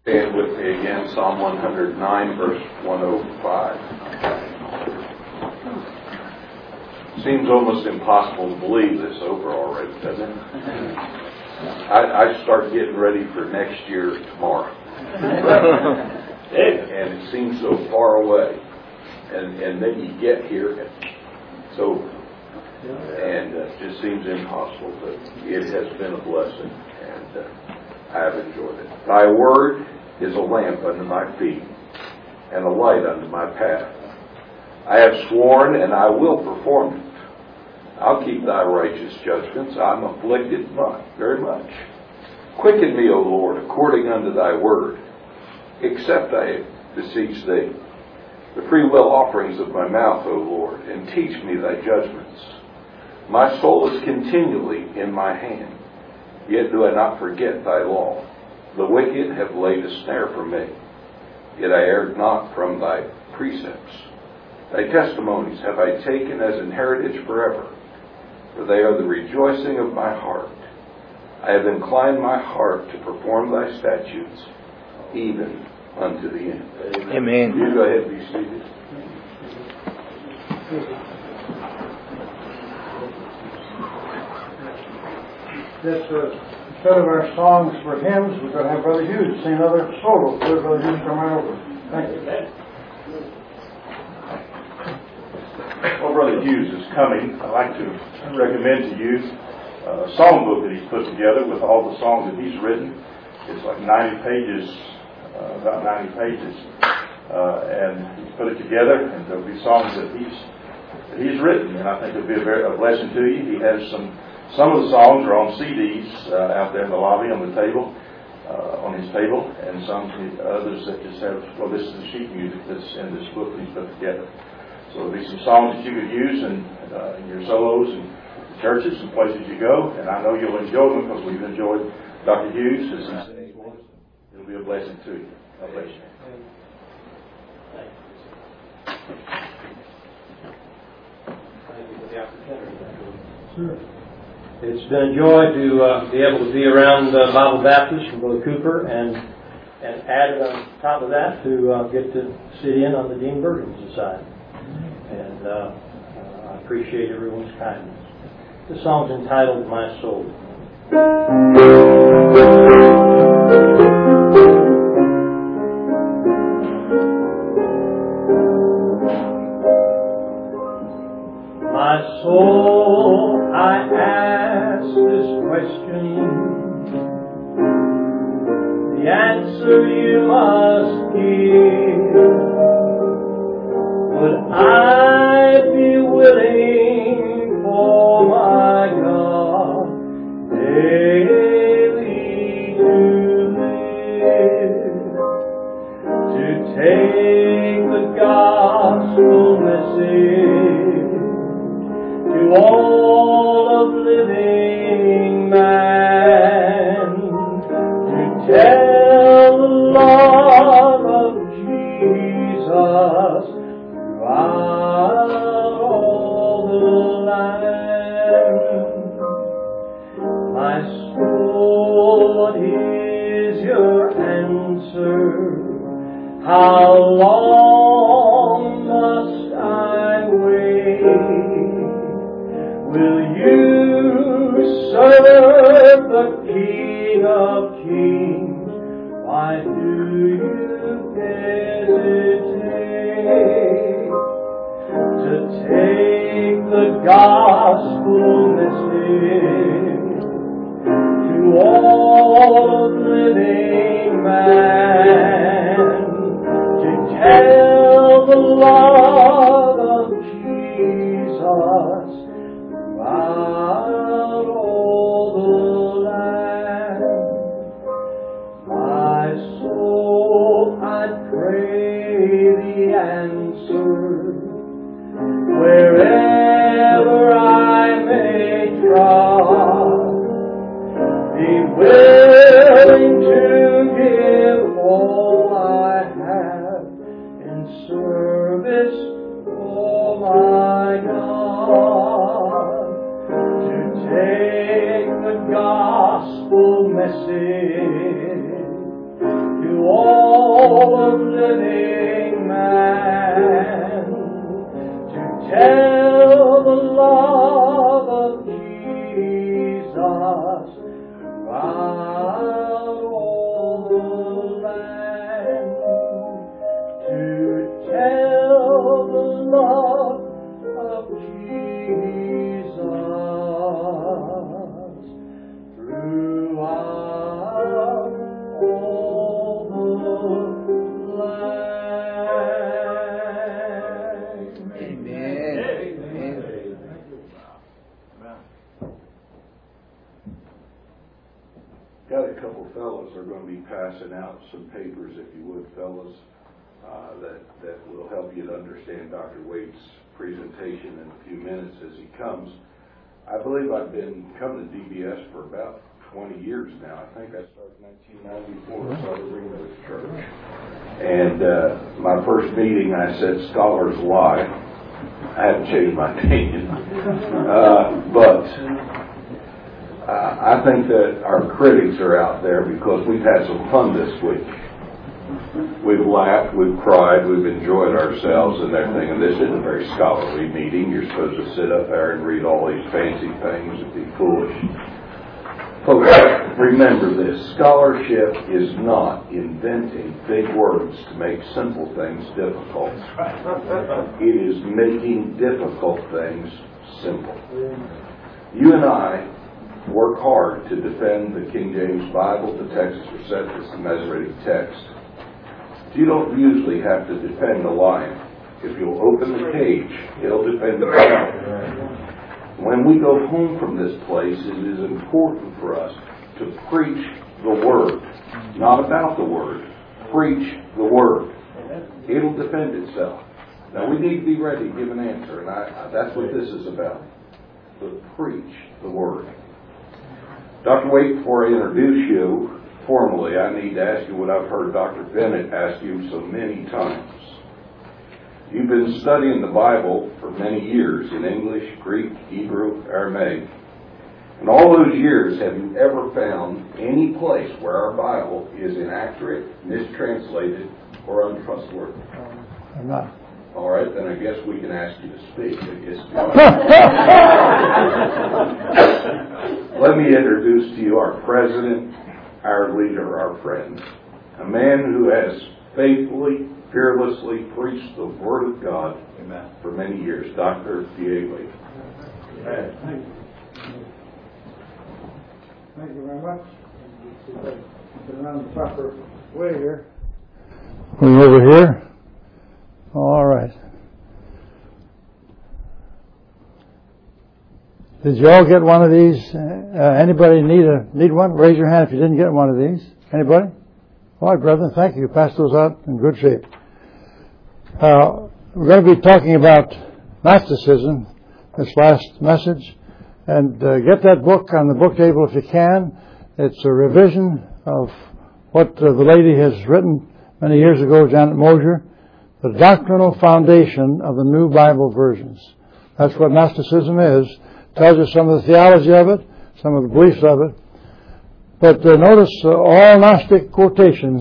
Stand with me again, Psalm 109, verse 105. Seems almost impossible to believe this over already, doesn't it? I start getting ready for next year tomorrow. And it seems so far away. And then you get here, and it just seems impossible, but it has been a blessing, and I have enjoyed it. Thy word is a lamp unto my feet and a light unto my path. I have sworn, and I will perform it. I'll keep thy righteous judgments. I'm afflicted very much. Quicken me, O Lord, according unto thy word. Accept, I beseech thee, the free will offerings of my mouth, O Lord, and teach me thy judgments. My soul is continually in my hand, yet do I not forget thy law. The wicked have laid a snare for me, yet I erred not from thy precepts. Thy testimonies have I taken as an heritage forever, for they are the rejoicing of my heart. I have inclined my heart to perform thy statutes, even unto the end. Amen. You go ahead and be seated. Instead of our songs for hymns, we're going to have Brother Hughes sing another solo. Brother Hughes, come right over. Thank you. Well, Brother Hughes is coming. I'd like to recommend to you a songbook that he's put together with all the songs that he's written. It's like 90 pages, about 90 pages. And he's put it together, and there'll be songs that he's written, and I think it'll be a blessing to you. He has some of the songs are on CDs out there in the lobby on the table, on his table, and some others that just have, this is the sheet music that's in this book he's put together. So there'll be some songs that you could use in your solos and churches and places you go, and I know you'll enjoy them because we've enjoyed Dr. Hughes as he sings for us. It'll be a blessing to you. God bless you. Thank you for the opportunity. Sure. It's been a joy to be able to be around Bible Baptist from Brother Cooper, and added on top of that to get to sit in on the Dean Burton Society. And I appreciate everyone's kindness. The song's entitled My Soul. My soul, I ask this question. The answer you must give. Would I be willing for my God daily to live, to take the gospel message to all of living man, to tell the love of Jesus throughout all the land. My soul, what is your answer? How long must I wait? Will you serve the King of Kings? Why do you hesitate to take the gospel message to all of living man, to tell the love of Jesus throughout all the land? My soul, I pray the answer. Wherever I may trod, be willing to give all I have in service for my God, to take the gospel message to all of living man, to tell the love of Jesus throughout all the land, to tell the love of Jesus throughout all the land. Amen. Got a couple fellows that are going to be passing out some papers, if you would, fellows, that will help you to understand Dr. Waite's presentation in a few minutes as he comes. I believe I've been coming to DBS for about 20 years now. I think I started in 1994 at Southern Ringwood Church. And my first meeting, I said, "Scholars lie." I haven't changed my opinion. But I think that our critics are out there because we've had some fun this week. We've laughed, we've cried, we've enjoyed ourselves and everything. And this isn't a very scholarly meeting. You're supposed to sit up there and read all these fancy things and be foolish. Folks, remember this. Scholarship is not inventing big words to make simple things difficult. It is making difficult things simple. You and I work hard to defend the King James Bible, the Texas Receptus, the Masoretic text. You don't usually have to defend a lion. If you'll open the cage, it'll defend itself. When we go home from this place, it is important for us to preach the Word. Not about the Word. Preach the Word. It'll defend itself. Now we need to be ready to give an answer, and that's what this is about. But preach the Word. Dr. Waite, before I introduce you formally, I need to ask you what I've heard Dr. Bennett ask you so many times. You've been studying the Bible for many years in English, Greek, Hebrew, Aramaic. In all those years, have you ever found any place where our Bible is inaccurate, mistranslated, or untrustworthy? I'm not. All right, then I guess we can ask you to speak. Let me introduce to you our president, our leader, our friend, a man who has faithfully, fearlessly preached the Word of God for many years, Dr. D.A. Waite. Thank you very much. Get around the proper way here. Going over here. All right. Did you all get one of these? Anybody need one? Raise your hand if you didn't get one of these. Anybody? All right, brethren. Thank you. Pass those out in good shape. We're going to be talking about Gnosticism this last message. And get that book on the book table if you can. It's a revision of what the lady has written many years ago, Janet Mosier, The Doctrinal Foundation of the New Bible Versions. That's what Gnosticism is. Tells you some of the theology of it, some of the beliefs of it. But notice all Gnostic quotations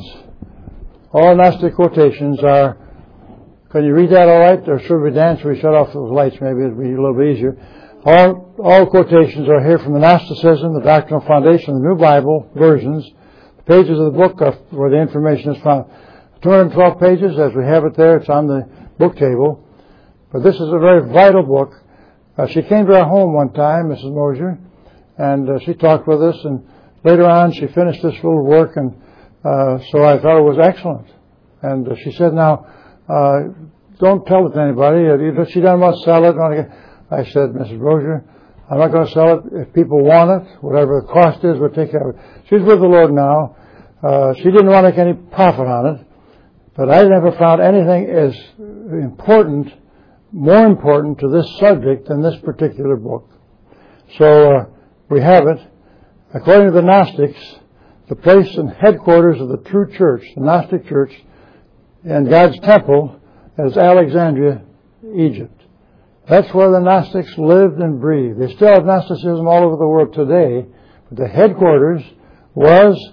are, can you read that all right? Or should we dance? Should we shut off those lights? Maybe it'll be a little bit easier. All quotations are here from the Gnosticism, the Doctrinal Foundation, the New Bible Versions. The pages of the book are where the information is found. 212 pages, as we have it there. It's on the book table. But this is a very vital book. She came to our home one time, Mrs. Mosier, and she talked with us, and later on she finished this little work, and so I thought it was excellent. And she said, now, don't tell it to anybody. She doesn't want to sell it. I said, Mrs. Mosier, I'm not going to sell it. If people want it, whatever the cost is, we'll take care of it. She's with the Lord now. She didn't want to make any profit on it, but I never found anything as important, more important to this subject than this particular book. So we have it. According to the Gnostics, the place and headquarters of the true church, the Gnostic church, and God's temple is Alexandria, Egypt. That's where the Gnostics lived and breathed. They still have Gnosticism all over the world today, but the headquarters was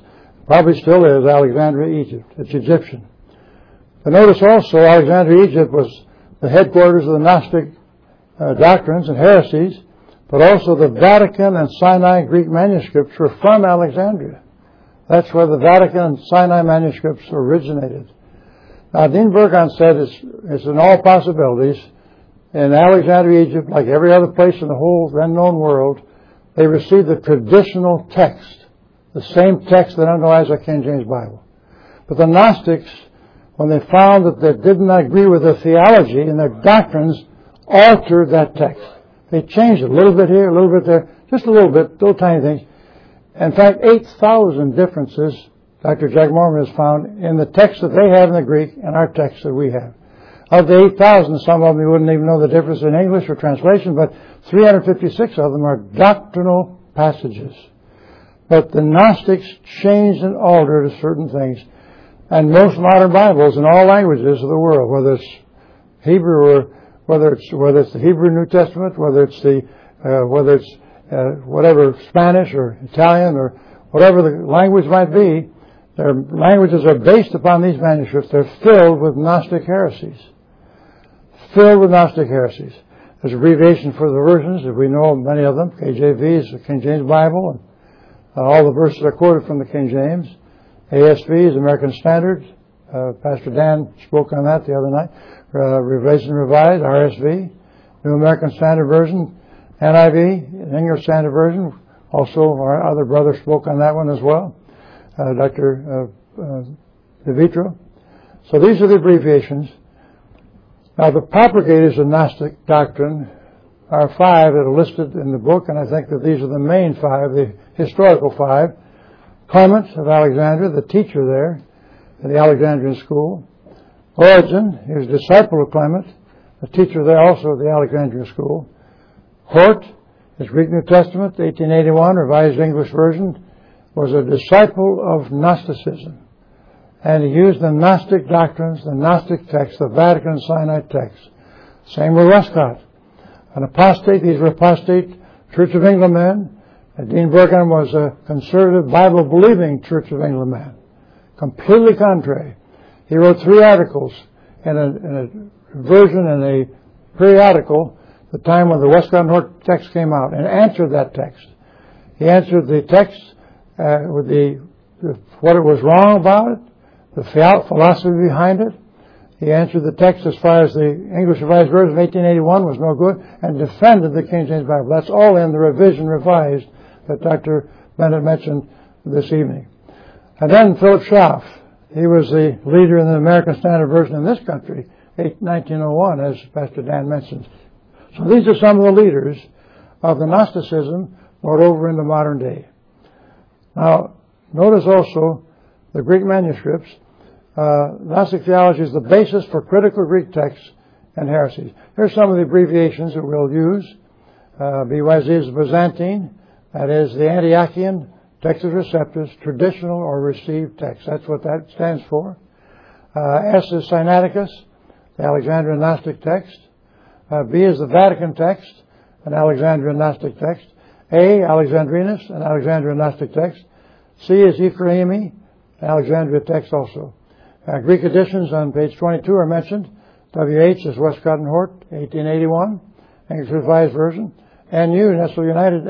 Probably still is Alexandria, Egypt. It's Egyptian. But notice also Alexandria, Egypt was the headquarters of the Gnostic doctrines and heresies, but also the Vatican and Sinai Greek manuscripts were from Alexandria. That's where the Vatican and Sinai manuscripts originated. Now, Dean Burgon said it's in all possibilities. In Alexandria, Egypt, like every other place in the whole then known world, they received the traditional text, the same text that underlies our King James Bible. But the Gnostics, when they found that they did not agree with their theology and their doctrines, altered that text. They changed it a little bit here, a little bit there, just a little bit, little tiny things. In fact, 8,000 differences Dr. Jack Mormon has found in the text that they have in the Greek and our text that we have. Of the 8,000, some of them you wouldn't even know the difference in English or translation, but 356 of them are doctrinal passages. But the Gnostics changed and altered certain things. And most modern Bibles in all languages of the world, whether it's Hebrew or whether it's the Hebrew New Testament, whether it's whatever Spanish or Italian or whatever the language might be, their languages are based upon these manuscripts. They're filled with Gnostic heresies. Filled with Gnostic heresies. There's abbreviation for the versions, if we know many of them. KJV is the King James Bible, and all the verses are quoted from the King James. ASV is American Standard. Pastor Dan spoke on that the other night. Revised and Revised, RSV, New American Standard Version, NIV, English Standard Version. Also, our other brother spoke on that one as well, Dr. DeVitro. So these are the abbreviations. Now, the propagators of Gnostic doctrine are 5 that are listed in the book, and I think that these are the main 5, the historical 5. Clement of Alexandria, the teacher there in the Alexandrian school. Origen, he was a disciple of Clement, a teacher there also at the Alexandrian school. Hort, his Greek New Testament, 1881, Revised English Version, was a disciple of Gnosticism. And he used the Gnostic doctrines, the Gnostic texts, the Vatican and Sinai texts. Same with Westcott. An apostate, these were apostate Church of England men. Dean Burgon was a conservative, Bible-believing Church of England man. Completely contrary. He wrote 3 articles in a version in a periodical the time when the Westcott and Hort text came out and answered that text. He answered the text with what it was wrong about it, the philosophy behind it. He answered the text as far as the English Revised Version of 1881 was no good and defended the King James Bible. That's all in the Revision Revised that Dr. Bennett mentioned this evening. And then Philip Schaff. He was the leader in the American Standard Version in this country, 1901, as Pastor Dan mentioned. So these are some of the leaders of the Gnosticism brought over into modern day. Now, notice also the Greek manuscripts. Gnostic theology is the basis for critical Greek texts and heresies. Here's some of the abbreviations that we'll use. BYZ is Byzantine, that is the Antiochian, Textus Receptus, traditional or received text. That's what that stands for. S is Sinaiticus, the Alexandrian Gnostic text. B is the Vatican text, an Alexandrian Gnostic text. A, Alexandrinus, an Alexandrian Gnostic text. C is Ephraimi, an Alexandria text also. Greek editions on page 22 are mentioned. WH is Westcott and Hort, 1881, English Revised Version. NU, Nestle United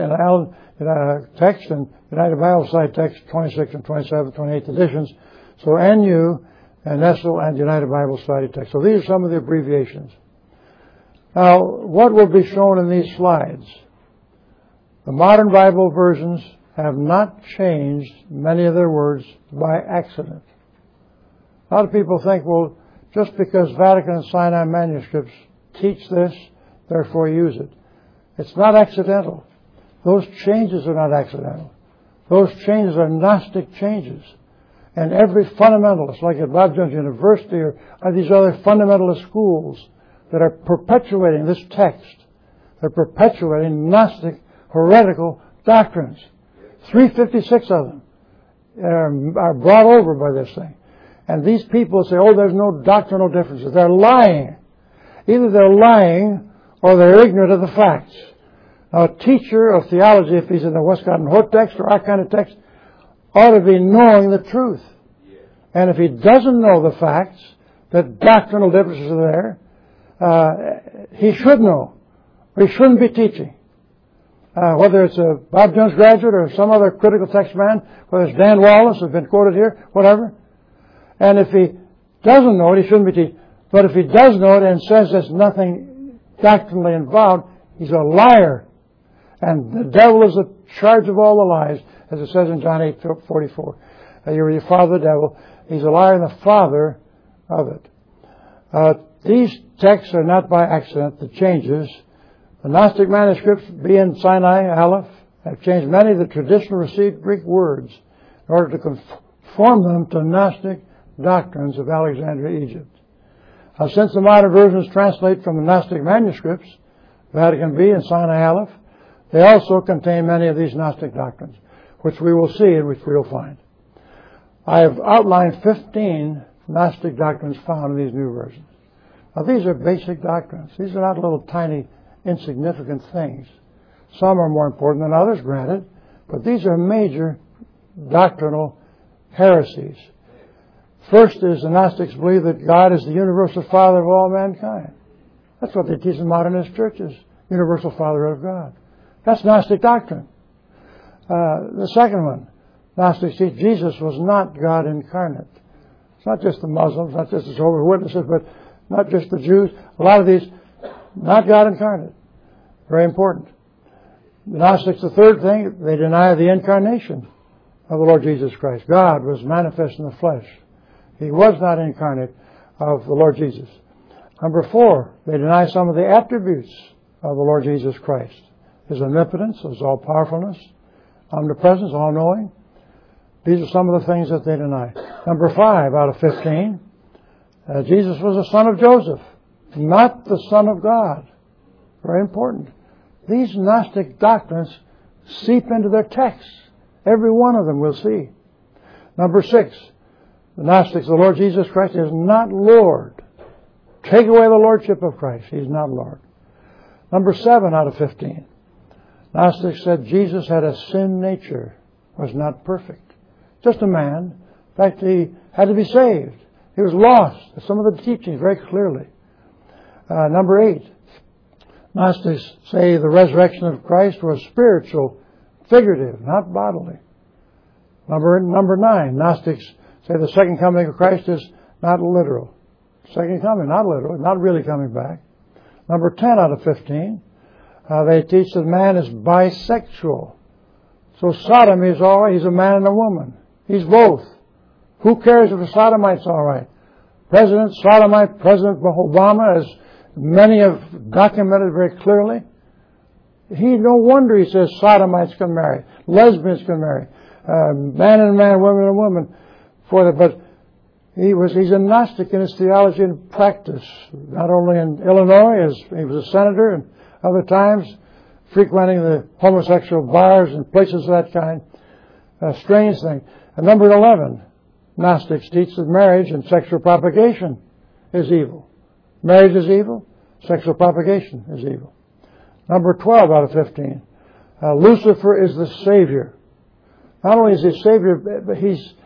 and text, and United Bible Society text, 26 and 27, 28 editions. So NU and Nestle and United Bible Society text. So these are some of the abbreviations. Now, what will be shown in these slides? The modern Bible versions have not changed many of their words by accident. A lot of people think, well, just because Vatican and Sinai manuscripts teach this, therefore use it. It's not accidental. Those changes are not accidental. Those changes are Gnostic changes. And every fundamentalist, like at Bob Jones University or these other fundamentalist schools that are perpetuating this text, they're perpetuating Gnostic heretical doctrines. 356 of them are brought over by this thing. And these people say, oh, there's no doctrinal differences. They're lying. Either they're lying or they're ignorant of the facts. Now, a teacher of theology, if he's in the Westcott and Hort text or our kind of text, ought to be knowing the truth. And if he doesn't know the facts, that doctrinal differences are there, he should know. He shouldn't be teaching. Whether it's a Bob Jones graduate or some other critical text man, whether it's Dan Wallace, who's been quoted here, whatever. And if he doesn't know it, he shouldn't be teaching. But if he does know it and says there's nothing doctrinally involved, he's a liar. And the devil is the charge of all the lies, as it says in John 8:44. You're your father, the devil. He's a liar and the father of it. These texts are not by accident. The changes. The Gnostic manuscripts, being Sinai, Aleph, have changed many of the traditional received Greek words in order to conform them to Gnostic doctrines of Alexandria, Egypt. Since the modern versions translate from the Gnostic manuscripts, Vatican B and Sinai Aleph, they also contain many of these Gnostic doctrines, which we will see and which we will find. I have outlined 15 Gnostic doctrines found in these new versions. Now, these are basic doctrines. These are not little tiny, insignificant things. Some are more important than others, granted, but these are major doctrinal heresies. First is the Gnostics believe that God is the universal Father of all mankind. That's what they teach in modernist churches, universal Father of God. That's Gnostic doctrine. The second one, Gnostics teach Jesus was not God incarnate. It's not just the Muslims, not just the Jehovah's Witnesses, but not just the Jews. A lot of these, not God incarnate. Very important. The Gnostics, the third thing, they deny the incarnation of the Lord Jesus Christ. God was manifest in the flesh. He was not incarnate of the Lord Jesus. Number 4, they deny some of the attributes of the Lord Jesus Christ. His omnipotence, his all-powerfulness, omnipresence, all-knowing. These are some of the things that they deny. Number 5 out of 15, Jesus was the son of Joseph, not the Son of God. Very important. These Gnostic doctrines seep into their texts. Every one of them we'll see. Number 6, the Gnostics, the Lord Jesus Christ is not Lord. Take away the lordship of Christ. He's not Lord. Number 7 out of 15. Gnostics said Jesus had a sin nature, was not perfect. Just a man. In fact, he had to be saved. He was lost. Some of the teachings very clearly. Number 8. Gnostics say the resurrection of Christ was spiritual, figurative, not bodily. Number 9. Gnostics say the second coming of Christ is not literal. Second coming, not literal, not really coming back. Number 10 out of 15, they teach that man is bisexual. So sodomy is all right. He's a man and a woman. He's both. Who cares if a sodomite's all right? President Sodomite, President Obama, as many have documented very clearly, no wonder he says sodomites can marry, lesbians can marry, man and man, woman and woman. But he's a Gnostic in his theology and practice, not only in Illinois, as he was a senator, and other times frequenting the homosexual bars and places of that kind. A strange thing. And number 11, Gnostics teach that marriage and sexual propagation is evil. Marriage is evil, sexual propagation is evil. Number 12 out of 15, Lucifer is the Savior. Not only is he Savior, but he's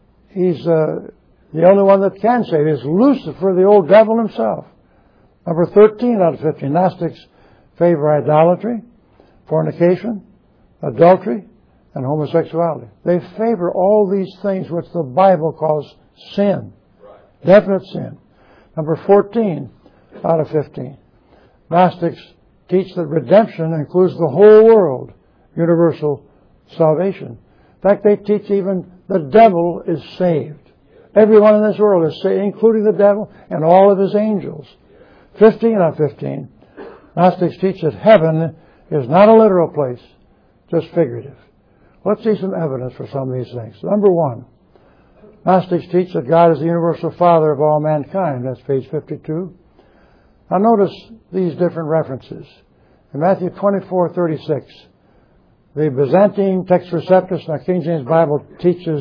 the only one that can save. Is Lucifer, the old devil himself. Number 13 out of 15, Gnostics favor idolatry, fornication, adultery, and homosexuality. They favor all these things which the Bible calls sin. Definite sin. Number 14 out of 15, Gnostics teach that redemption includes the whole world, universal salvation. In fact, they teach even the devil is saved. Everyone in this world is saved, including the devil and all of his angels. 15 out of 15, Gnostics teach that heaven is not a literal place, just figurative. Let's see some evidence for some of these things. Number 1, Gnostics teach that God is the universal Father of all mankind. That's page 52. Now notice these different references. In Matthew 24:36, the Byzantine Text Receptus in our King James Bible teaches,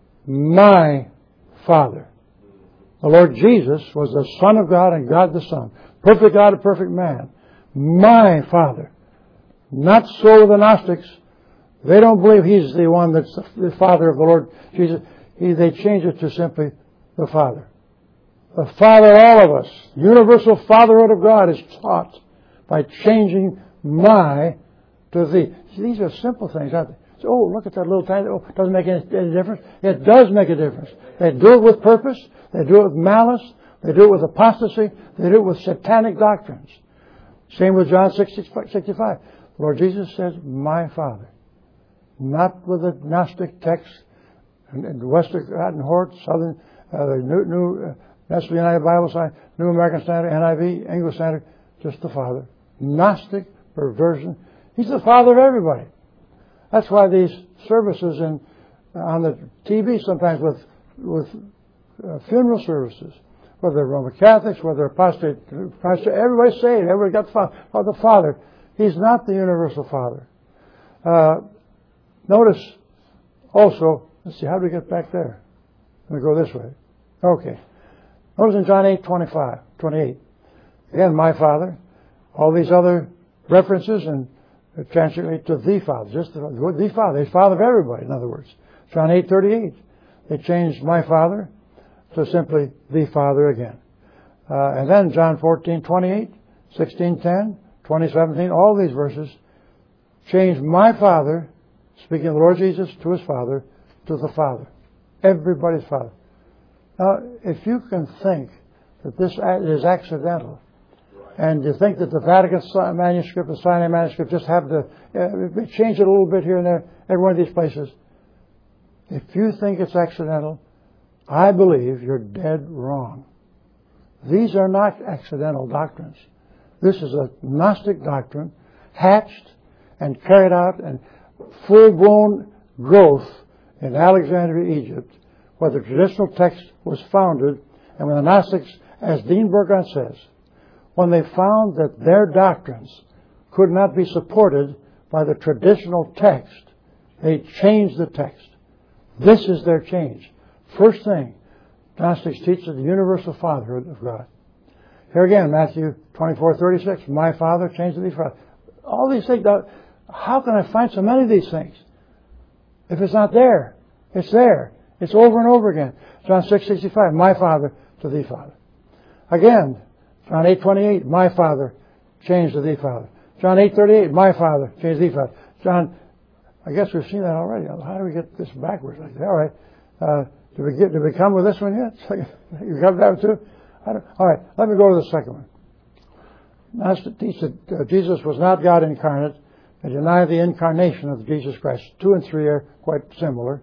my Father. The Lord Jesus was the Son of God and God the Son. Perfect God and perfect man. My Father. Not so the Gnostics. They don't believe He's the one that's the Father of the Lord Jesus. They change it to simply the Father. The Father of all of us, universal fatherhood of God, is taught by changing my to thee. See, these are simple things, aren't they? So, oh, look at that little tiny, oh, doesn't make any difference. It does make a difference. They do it with purpose. They do it with malice. They do it with apostasy. They do it with satanic doctrines. Same with John 6:65. The Lord Jesus says, my Father. Not with a Gnostic text, and Westcott Hort, Southern, New National United Bible Society, New American Standard, NIV, English Standard, just the Father. Gnostic perversion. He's the Father of everybody. That's why these services on the TV sometimes with funeral services, whether they're Roman Catholics, whether they're apostate, everybody's saved. Everybody got the Father. Oh, the Father. He's not the universal Father. Notice also, let's see, how do we get back there? Let me go this way. Okay. Notice in John 8:28. Again, my Father. All these other references and translate to the Father. Just the Father. He's Father of everybody, in other words. John 8:38. They changed my Father to simply the Father again. And then John 14:28, 16:10, 20:17, all these verses change my Father, speaking of the Lord Jesus, to His Father, to the Father. Everybody's Father. Now, if you can think that this is accidental, and you think that the Vatican manuscript, the Sinai manuscript, just have to change it a little bit here and there, every one of these places, if you think it's accidental, I believe you're dead wrong. These are not accidental doctrines. This is a Gnostic doctrine, hatched and carried out and full-blown growth in Alexandria, Egypt, where the traditional text was founded, and when the Gnostics, as Dean Burgon says, when they found that their doctrines could not be supported by the traditional text, they changed the text. This is their change. First thing, Gnostics teach the universal fatherhood of God. Here again, Matthew 24:36, my Father changed to thee Father. All these things, how can I find so many of these things? If it's not there, it's there. It's over and over again. John 6:65, my Father to thee Father. Again, John 8:28, my Father changed to thee Father. John 8:38, my Father changed to thee Father. John, I guess we've seen that already. How do we get this backwards like that? All right. Did we come with this one yet? You got that one too? All right. Let me go to the second one. Gnostics teach that Jesus was not God incarnate. They deny the incarnation of Jesus Christ. 2 and 3 are quite similar.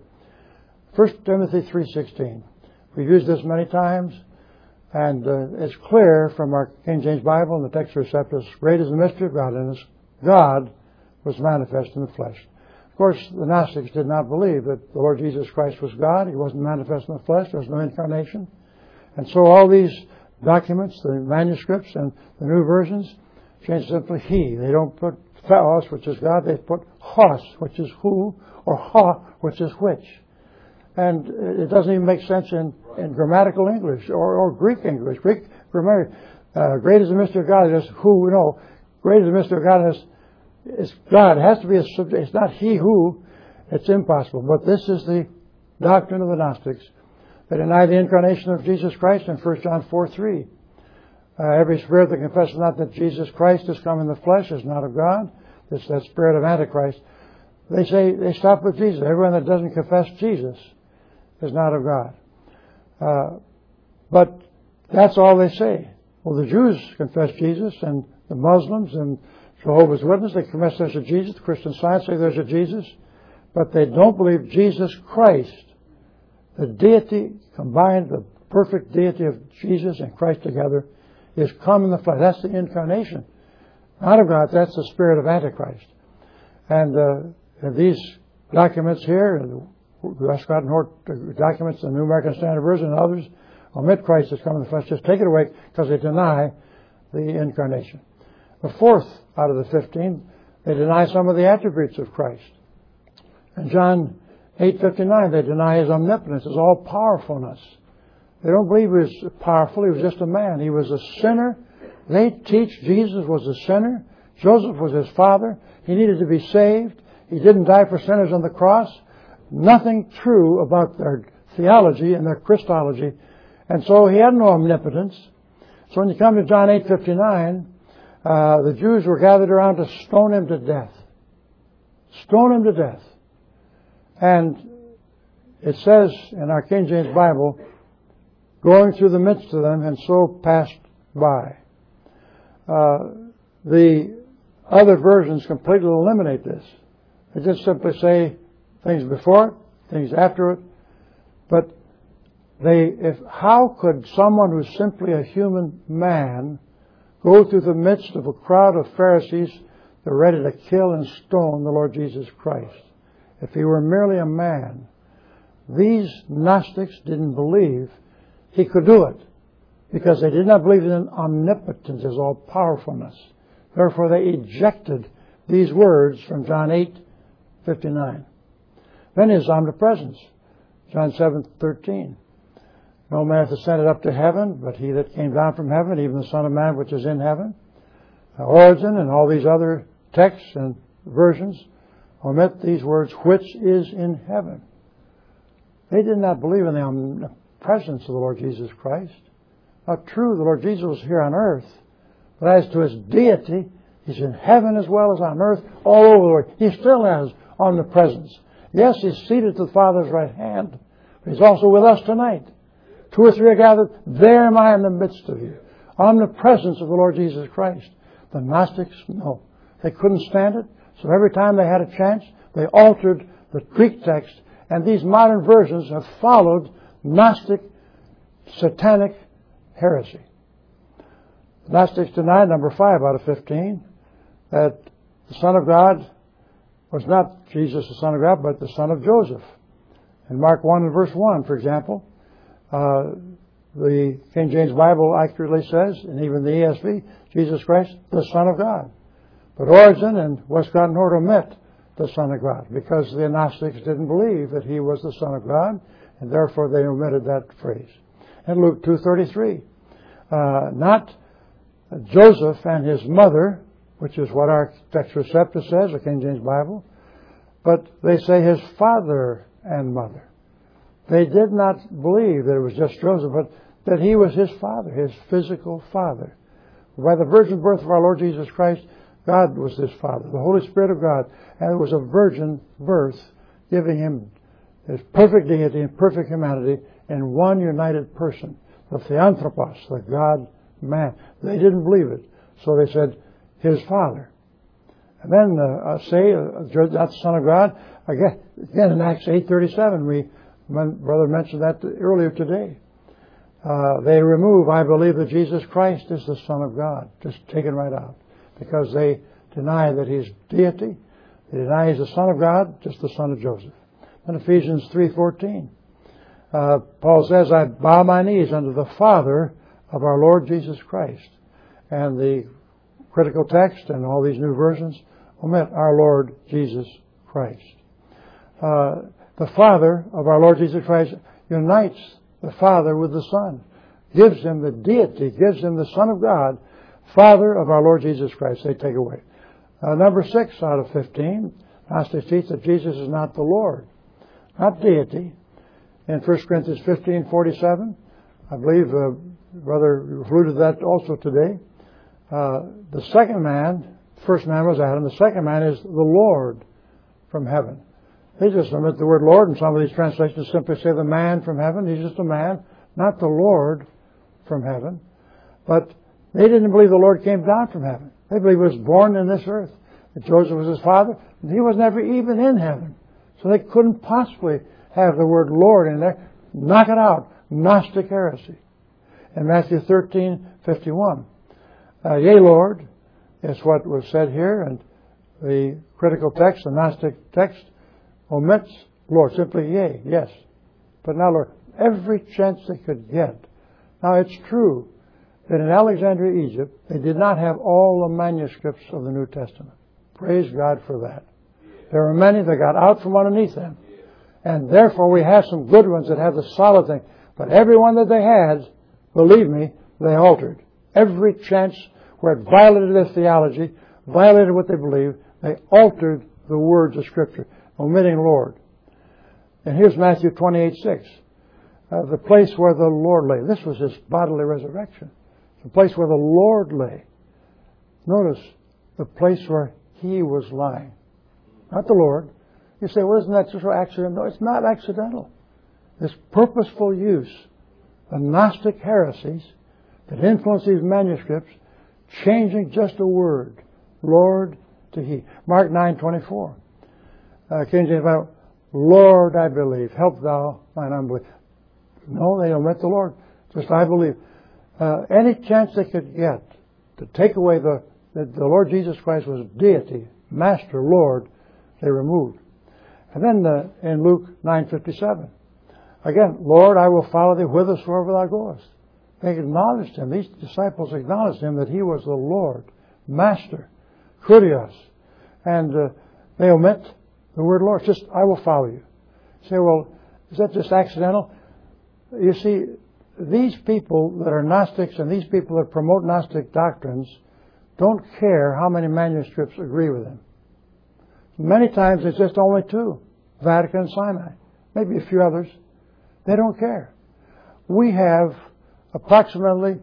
1 Timothy 3:16. We've used this many times, and it's clear from our King James Bible and the Textus Receptus, great is the mystery of godliness. God was manifest in the flesh. Of course, the Gnostics did not believe that the Lord Jesus Christ was God. He wasn't manifest in the flesh. There was no incarnation. And so all these documents, the manuscripts and the new versions, change simply He. They don't put Theos, which is God. They put Hos, which is who, or Ha, which is which. And it doesn't even make sense in grammatical English or Greek English. Greek grammar, great is the mystery of God. It's who, no. Great is the mystery of God. It's God. It has to be a subject. It's not He who. It's impossible. But this is the doctrine of the Gnostics. They deny the incarnation of Jesus Christ in 1 John 4:3. Every spirit that confesses not that Jesus Christ has come in the flesh is not of God. It's that spirit of Antichrist. They say they stop with Jesus. Everyone that doesn't confess Jesus is not of God. But that's all they say. Well, the Jews confess Jesus, and the Muslims and Jehovah's Witnesses, they confess there's a Jesus. The Christian Science say there's a Jesus. But they don't believe Jesus Christ, the deity combined, the perfect deity of Jesus and Christ together, is come in the flesh. That's the incarnation. Not of God, that's the spirit of Antichrist. And these documents here, Westcott and Hort documents, the New American Standard Version and others, omit Christ has come in the flesh. Just take it away because they deny the incarnation. The fourth out of the 15, they deny some of the attributes of Christ. In John 8:59, they deny His omnipotence, His all-powerfulness. They don't believe He was powerful. He was just a man. He was a sinner. They teach Jesus was a sinner. Joseph was his father. He needed to be saved. He didn't die for sinners on the cross. Nothing true about their theology and their Christology. And so he had no omnipotence. So when you come to John 8:59, the Jews were gathered around to stone him to death. Stone him to death. And it says in our King James Bible, going through the midst of them, and so passed by. The other versions completely eliminate this. They just simply say things before it, things after it. But how could someone who's simply a human man go through the midst of a crowd of Pharisees that are ready to kill and stone the Lord Jesus Christ if he were merely a man? These Gnostics didn't believe he could do it because they did not believe in omnipotence, his all-powerfulness. Therefore, they ejected these words from John 8:59. Then his omnipresence, John 7:13. No man hath ascended up to heaven, but he that came down from heaven, even the Son of Man which is in heaven. Origen and all these other texts and versions omit these words, which is in heaven. They did not believe in the omnipresence of the Lord Jesus Christ. Now, true, the Lord Jesus was here on earth, but as to his deity, he's in heaven as well as on earth, all over the world. He still has omnipresence. Yes, he's seated to the Father's right hand, but he's also with us tonight. 2 or 3 are gathered, there am I in the midst of you. Omnipresence of the Lord Jesus Christ. The Gnostics, no. They couldn't stand it, so every time they had a chance, they altered the Greek text, and these modern versions have followed Gnostic, satanic heresy. The Gnostics denied, number 5 out of 15, that the Son of God was not Jesus the Son of God, but the son of Joseph. In Mark 1 and verse 1, for example, the King James Bible accurately says, and even the ESV, Jesus Christ, the Son of God. But Origen and Westcott and Hort omit the Son of God because the Gnostics didn't believe that he was the Son of God, and therefore they omitted that phrase. And Luke 2:33, not Joseph and his mother, which is what our Text Receptus says, the King James Bible, but they say his father and mother. They did not believe that it was just Joseph, but that he was his father, his physical father. By the virgin birth of our Lord Jesus Christ, God was his father, the Holy Spirit of God, and it was a virgin birth, giving him his perfect deity and perfect humanity in one united person, the Theanthropos, the God-man. They didn't believe it, so they said, his father. And then that's the Son of God. Again in Acts 8:37, Brother mentioned that earlier today. They remove, I believe that Jesus Christ is the Son of God. Just taken right out. Because they deny that he's deity. They deny he's the Son of God, just the son of Joseph. In Ephesians 3:14, Paul says, I bow my knees unto the Father of our Lord Jesus Christ. And the critical text and all these new versions omit our Lord Jesus Christ. The Father of our Lord Jesus Christ unites the Father with the Son, gives him the deity, gives him the Son of God, Father of our Lord Jesus Christ. They take away. Number 6 out of 15, Gnostics teach that Jesus is not the Lord, not deity. In 1 Corinthians 15:47, I believe Brother alluded to that also today. The second man, first man was Adam, the second man is the Lord from heaven. They just omit the word Lord, and some of these translations simply say the man from heaven. He's just a man, not the Lord from heaven. But they didn't believe the Lord came down from heaven. They believed he was born in this earth, that Joseph was his father, and he was never even in heaven. So they couldn't possibly have the word Lord in there. Knock it out. Gnostic heresy. In Matthew 13:51, yea, Lord, is what was said here, and the critical text, the Gnostic text, omits Lord, simply yea, yes, but not Lord. Every chance they could get. Now it's true that in Alexandria, Egypt, they did not have all the manuscripts of the New Testament. Praise God for that. There were many that got out from underneath them. And therefore we have some good ones that have the solid thing. But every one that they had, believe me, they altered. Every chance where it violated their theology, violated what they believed, they altered the words of Scripture, omitting Lord. And here's Matthew 28:6. The place where the Lord lay. This was his bodily resurrection. The place where the Lord lay. Notice the place where he was lying. Not the Lord. You say, well, isn't that just accidental? No, it's not accidental. This purposeful use of Gnostic heresies that influence these manuscripts, changing just a word, Lord to he. Mark 9:24. King James Bible, Lord, I believe, help thou mine unbelief. No, they omit the Lord. Just I believe. Any chance they could get to take away that the Lord Jesus Christ was deity, Master, Lord, they removed. And then in Luke 9:57, again, Lord, I will follow thee whithersoever thou goest. They acknowledged him. These disciples acknowledged him that he was the Lord, Master, Kurios. And they omit the word Lord. Just, I will follow you. You say, well, is that just accidental? You see, these people that are Gnostics and these people that promote Gnostic doctrines don't care how many manuscripts agree with them. Many times it's just only two, Vatican and Sinai, maybe a few others. They don't care. We have approximately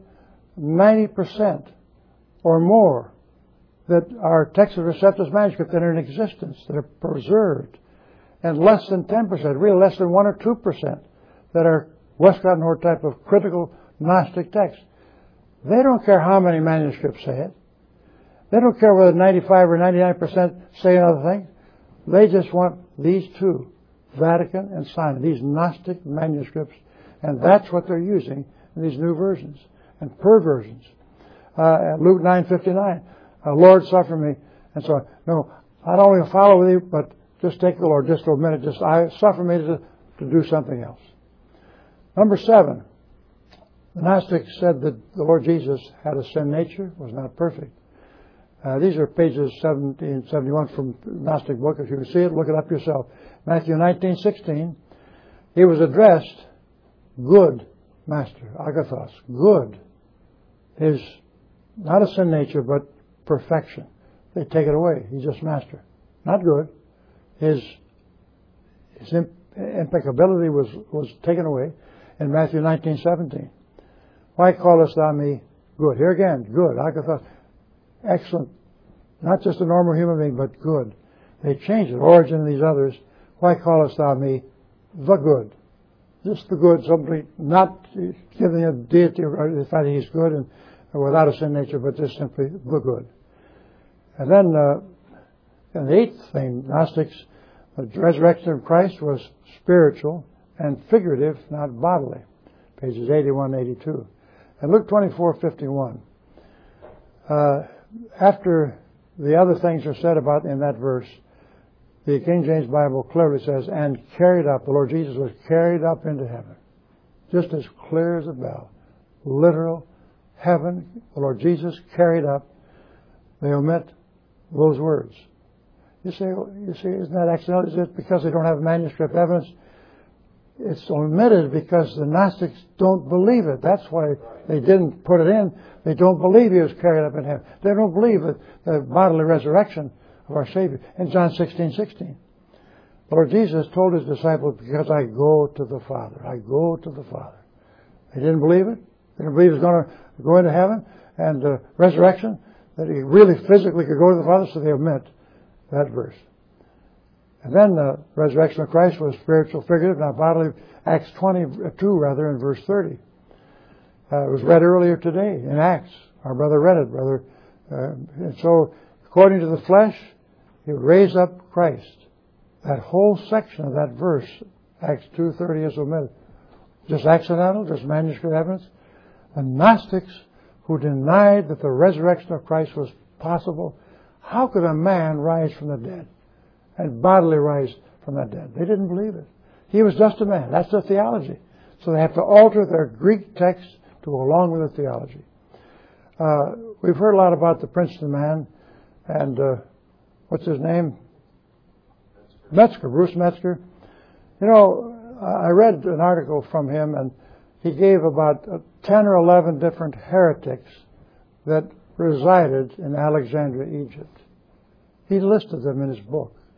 90% or more that are Textus Receptus manuscripts that are in existence, that are preserved, and less than 10%, really less than 1 or 2% that are Westcott and Hort type of critical Gnostic texts. They don't care how many manuscripts say it. They don't care whether 95 or 99% say another thing. They just want these two, Vatican and Sinai, these Gnostic manuscripts, and that's what they're using in these new versions and perversions. Luke 9:59, Lord, suffer me, and so on. No, I don't want to follow with you, but just take the Lord, just for a minute, suffer me to do something else. Number 7, the Gnostics said that the Lord Jesus had a sin nature, was not perfect. These are pages 70 and 71 from the Gnostic book. If you can see it, look it up yourself. Matthew 19:16, he was addressed, good Master, agathos, good. His, not a sin nature, but perfection. They take it away. He's just Master. Not good. His impeccability was taken away in Matthew 19:17. Why callest thou me good? Here again, good, agathos. Excellent. Not just a normal human being, but good. They changed it. Origin and these others. Why callest thou me the good? Just the good, somebody not giving a deity or the fact that he's good and without a sin nature, but just simply the good. And then, and the 8th thing, Gnostics, the resurrection of Christ was spiritual and figurative, not bodily. Pages 81 and 82. And Luke 24:51. After the other things are said about in that verse, the King James Bible clearly says, and carried up, the Lord Jesus was carried up into heaven. Just as clear as a bell. Literal heaven, the Lord Jesus carried up. They omit those words. You say, isn't that accidental? Is it because they don't have manuscript evidence? It's omitted because the Gnostics don't believe it. That's why they didn't put it in. They don't believe he was carried up in heaven. They don't believe that the bodily resurrection of our Savior. In John 16:16, the Lord Jesus told his disciples, because I go to the Father. I go to the Father. They didn't believe it. They didn't believe he was going to go into heaven and resurrection, that he really physically could go to the Father, so they omit that verse. And then the resurrection of Christ was spiritual, figurative, not bodily. Acts 22, in verse 30. It was read earlier today in Acts. Our brother read it, brother. And so, according to the flesh, he would raise up Christ. That whole section of that verse, Acts 2:30, is omitted. Just accidental, just manuscript evidence. The Gnostics, who denied that the resurrection of Christ was possible, how could a man rise from the dead and bodily rise from the dead? They didn't believe it. He was just a man. That's their theology. So they have to alter their Greek text to go along with the theology. We've heard a lot about the Princeton man and what's his name? Metzger, Bruce Metzger. You know, I read an article from him, and he gave about 10 or 11 different heretics that resided in Alexandria, Egypt. He listed them in his book.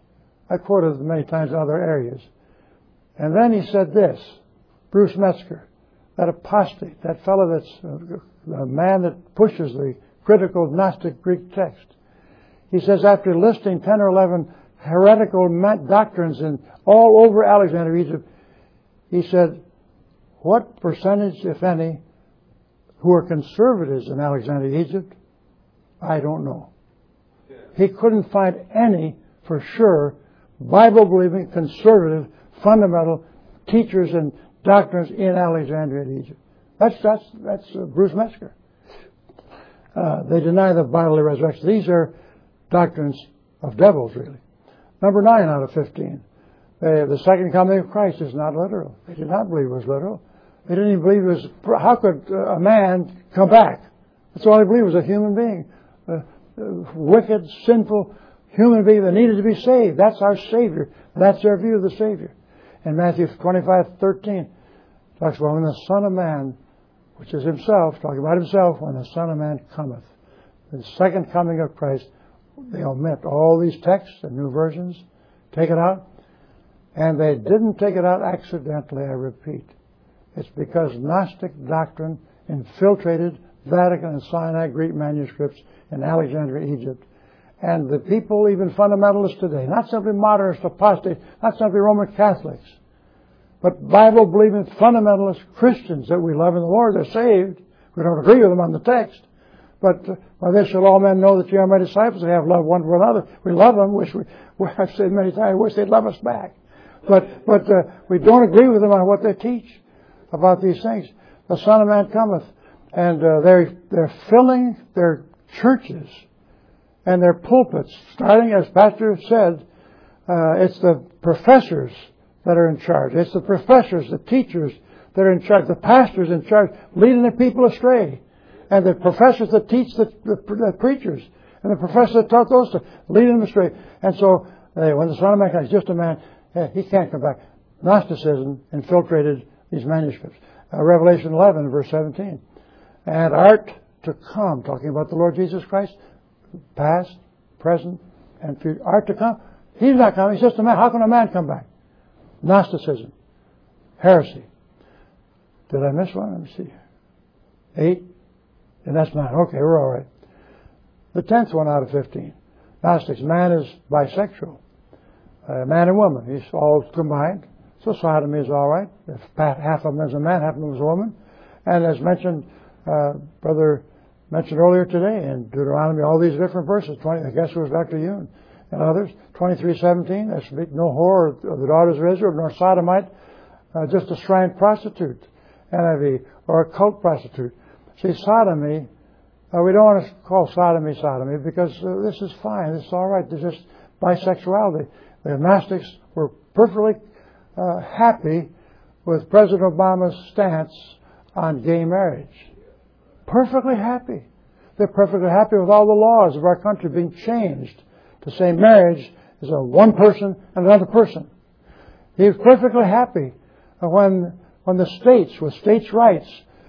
I quoted it many times in other areas. And then he said this, Bruce Metzger, that apostate, that fellow that's a man that pushes the critical Gnostic Greek text. He says after listing 10 or 11 heretical doctrines in all over Alexandria, Egypt, he said, what percentage, if any, who are conservatives in Alexandria, Egypt? I don't know. He couldn't find any, for sure, Bible-believing, conservative, fundamental teachers and doctrines in Alexandria, Egypt. That's Bruce Metzger. They deny the bodily resurrection. These are doctrines of devils, really. Number 9 out of 15. The second coming of Christ is not literal. They did not believe it was literal. They didn't even believe it was... How could a man come back? That's all they believed was a human being. A wicked, sinful human being that needed to be saved. That's our Savior. That's their view of the Savior. In Matthew 25:13, talks about when the Son of Man, which is himself, talking about himself, when the Son of Man cometh. The second coming of Christ, they omit all these texts and new versions, take it out, and they didn't take it out accidentally, I repeat. It's because Gnostic doctrine infiltrated Vatican and Sinai Greek manuscripts in Alexandria, Egypt. And the people, even fundamentalists today, not simply modernists, apostates, not simply Roman Catholics, but Bible-believing fundamentalist Christians that we love in the Lord, they're saved. We don't agree with them on the text. But by this shall all men know that you are my disciples. They have love one for another. We love them. I've said many times, I wish they'd love us back. But we don't agree with them on what they teach about these things. The Son of Man cometh. And they're filling their churches and their pulpits, starting, as Pastor said, it's the professors that are in charge. It's the professors, the teachers that are in charge, the pastors in charge, leading the people astray. And the professors that teach the preachers, and the professors that taught those, leading them astray. And so, when the Son of Man comes, he's just a man, he can't come back. Gnosticism infiltrated these manuscripts. Revelation 11, verse 17. And art to come, talking about the Lord Jesus Christ, past, present, and future. Art to come. He's not coming, he's just a man. How can a man come back? Gnosticism. Heresy. Did I miss one? Let me see. 8? And that's 9. Okay, we're all right. The 10th one out of 15. Gnostics. Man is bisexual. Man and woman. He's all combined. So sodomy is all right. If half of them is a man, half of them is a woman. And as mentioned, Brother mentioned earlier today in Deuteronomy, all these different verses. I guess it was Dr. Yoon and others. 23:17. There should be no whore of the daughters of Israel, nor sodomite, just a shrine prostitute, NIV, or a cult prostitute. See, sodomy, we don't want to call sodomy because this is fine. This is all right. There's just bisexuality. The Gnostics were perfectly happy with President Obama's stance on gay marriage. Perfectly happy. They're perfectly happy with all the laws of our country being changed to say marriage is a one person and another person. He's perfectly happy when the states, with states' rights,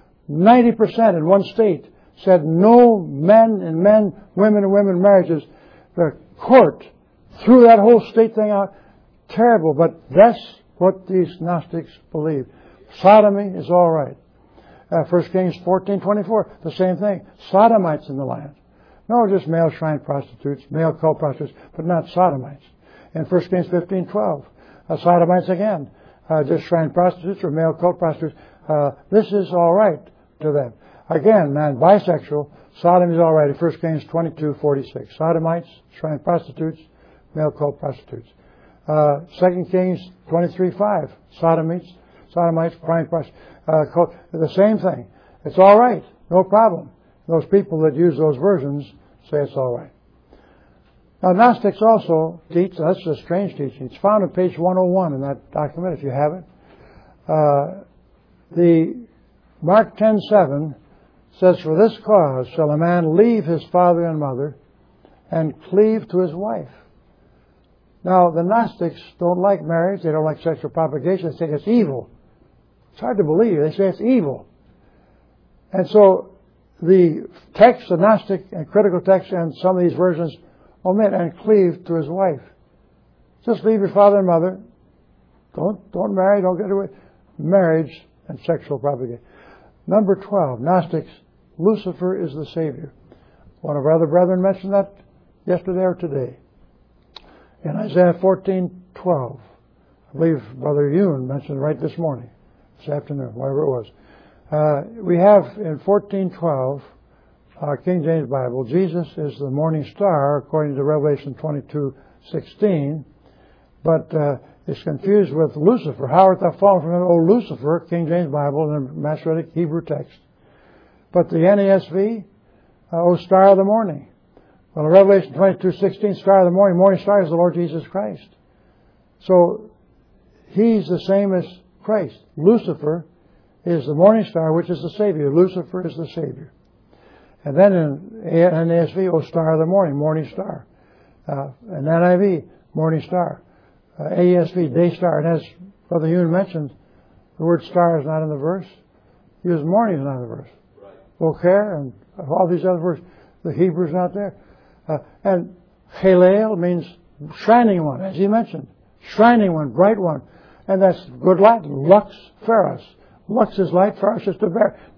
90% in one state said no men and men, women and women marriages. The court threw that whole state thing out. Terrible, but that's what these Gnostics believe. Sodomy is all right. 1 Kings 14:24, the same thing. Sodomites in the land. No, just male shrine prostitutes, male cult prostitutes, but not sodomites. In 1 Kings 15:12, sodomites again. Just shrine prostitutes or male cult prostitutes. This is all right to them. Again, man, bisexual, sodomy is all right in 1 Kings 22:46. Sodomites, shrine prostitutes, male cult prostitutes. 2 Kings 23:5. Sodomites, shrine prostitutes. The same thing. It's all right. No problem. Those people that use those versions say it's all right. Now, Gnostics also teach, that's a strange teaching. It's found on page 101 in that document, if you have it. The Mark 10:7 says, "For this cause shall a man leave his father and mother and cleave to his wife." Now, the Gnostics don't like marriage. They don't like sexual propagation. They say it's evil. It's hard to believe. They say it's evil. And so the text, the Gnostic and critical text, and some of these versions omit "and cleave to his wife." Just leave your father and mother. Don't marry, don't get away. Marriage and sexual propagation. Number 12, Gnostics, Lucifer is the Savior. One of our other brethren mentioned that yesterday or today. In Isaiah 14:12, I believe Brother Yoon mentioned it right this morning, this afternoon, whatever it was. We have in 14:12, our King James Bible, Jesus is the morning star according to Revelation 22:16, but it's confused with Lucifer. How art thou fallen from heaven, O Lucifer, King James Bible, in the Masoretic Hebrew text. But the NASV, O star of the morning. Well, in Revelation 22:16, star of the morning star is the Lord Jesus Christ. So, He's the same as Christ. Lucifer is the morning star, which is the Savior. Lucifer is the Savior. And then in NASV, O star of the morning star. And NIV, morning star. AESV, day star. And as Brother Yoon mentioned, the word star is not in the verse. He was morning is not in the verse. Boker and all these other words, the Hebrew's not there. And Halel means shining one, as he mentioned. Shining one, bright one. And that's good Latin. Lux ferus. Lux is light, ferus is to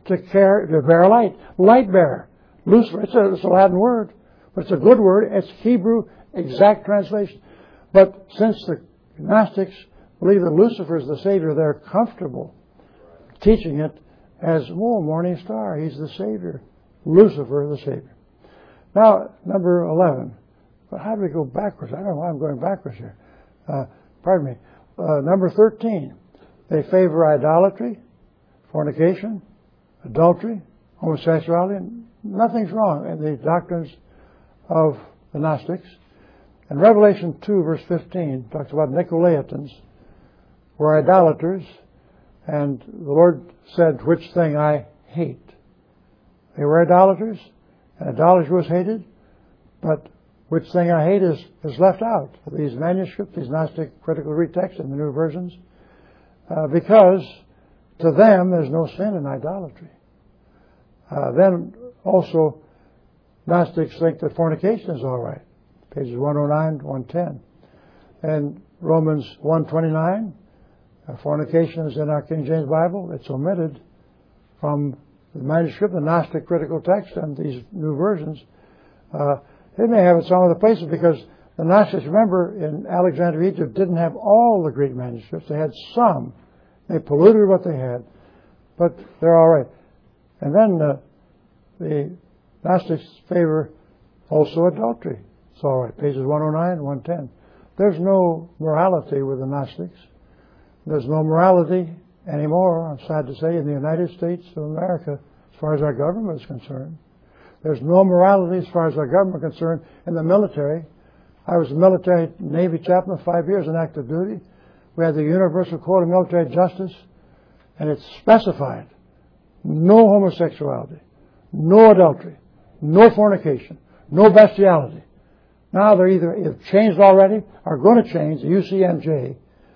bear light. Light bearer. Lucifer, it's a Latin word, but it's a good word. It's Hebrew exact translation. But since the Gnostics believe that Lucifer is the Savior, they're comfortable teaching it as, morning star, he's the Savior. Lucifer, the Savior. Now, number 11. But how do we go backwards? I don't know why I'm going backwards here. Pardon me. Number 13. They favor idolatry, fornication, adultery, homosexuality. Nothing's wrong in the doctrines of the Gnostics. And Revelation 2, verse 15, talks about Nicolaitans, were idolaters, and the Lord said, which thing I hate. They were idolaters, and idolatry was hated, but which thing I hate is left out of these manuscripts, these Gnostic critical retexts in the new versions, because to them there's no sin in idolatry. Then also, Gnostics think that fornication is all right. Pages 109, 110. And Romans 1:29, fornication is in our King James Bible. It's omitted from the manuscript, the Gnostic critical text, and these new versions. It may have it some other places because the Gnostics, remember, in Alexandria, Egypt, didn't have all the Greek manuscripts. They had some. They polluted what they had, but they're all right. And then the Gnostics favor also adultery. It's all right. Pages 109, 110. There's no morality with the Gnostics. There's no morality anymore, I'm sad to say, in the United States of America as far as our government is concerned. There's no morality as far as our government is concerned in the military. I was a military Navy chaplain 5 years in active duty. We had the Universal Code of Military Justice, and it's specified no homosexuality, no adultery, no fornication, no bestiality. Now they're either changed already or going to change, the UCMJ.